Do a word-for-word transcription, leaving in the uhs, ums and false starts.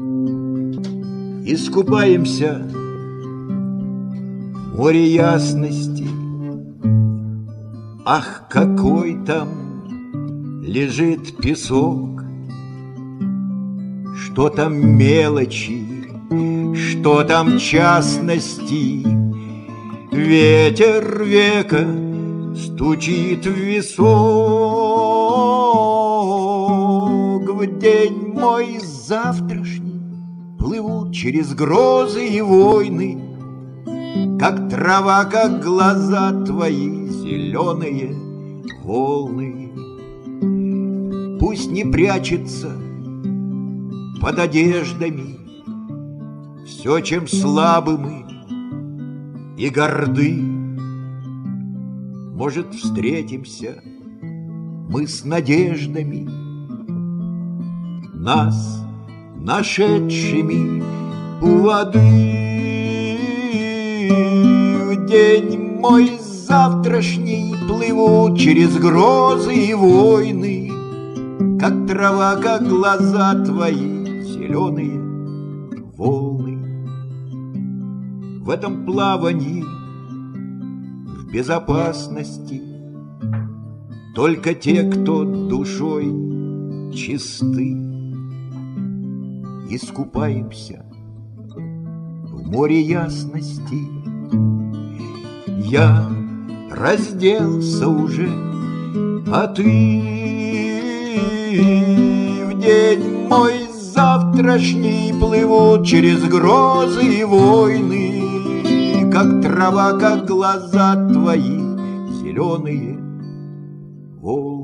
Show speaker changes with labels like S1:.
S1: Искупаемся в море ясности. Ах, какой там лежит песок, что там мелочи, что там частности. Ветер века стучит в висок. В день мой завтрашний плывут через грозы и войны, как трава, как глаза твои зеленые волны. Пусть не прячется под одеждами все, чем слабы мы и горды. Может, встретимся мы с надеждами, нас, нашедшими у воды. В день мой завтрашний плывут через грозы и войны, как трава, как глаза твои зеленые волны. В этом плавании в безопасности только те, кто душой чисты. Искупаемся в море ясности. Я разделся уже, а ты в день мой завтрашний плывут через грозы и войны, как трава, как глаза твои зеленые волны.